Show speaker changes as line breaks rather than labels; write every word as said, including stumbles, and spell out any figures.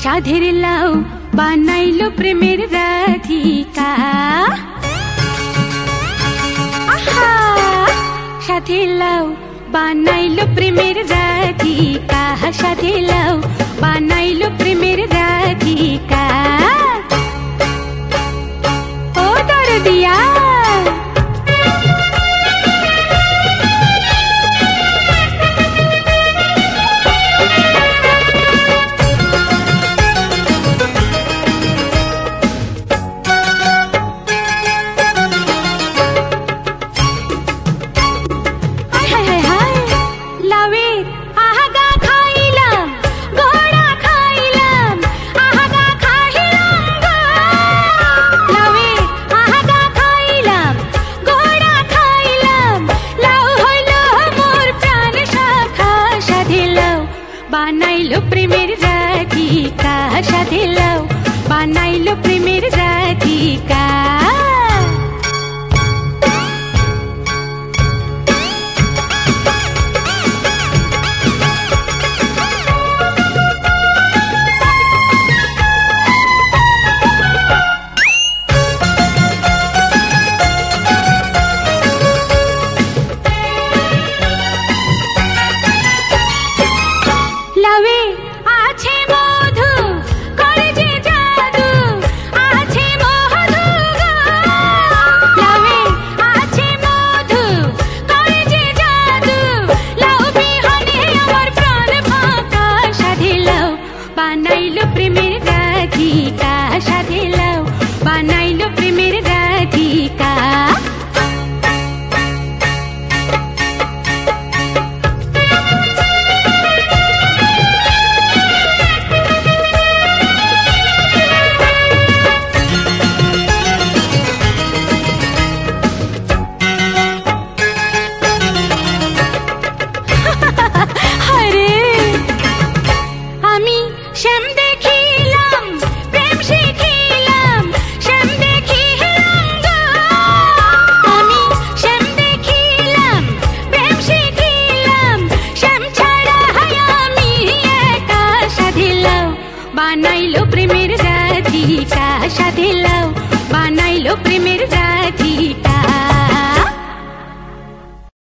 সাধের লাউ বানাইলো প্রেমের রাধিকা। আহা, সাধের লাউ বানাইলো প্রেমের রাধিকা, সাধের লাউ বানাইলো প্রেমের রাধিকা। ও দরদিয়া বানাইলো প্রেমের রাধিকা, সাধের লাউ বানাইলো প্রেমের রাধিকা। লাউয়ে আছে মধু করে যে জাদু, আছে মধু গো। লাউয়ে আছে মধু করে যে জাদু, লাউ বিহনে আমার প্রাণ ফাঁকা। সাধের লাউ বানাইলো প্রেমের রাধিকা, সাধের লাউ বানাইলো প্রেমের রাধিকা। আমি শ্যাম দেখিলাম প্রেম শিখিলাম, শ্যাম দেখিলাম গো। আমি শ্যাম দেখিলাম প্রেম শিখিলাম, শ্যাম ছাড়া আমি একা। সাধের লাউ বানাইলো প্রেমের রাধিকা, সাধের লাউ বানাইলো প্রেমের রাধিকা।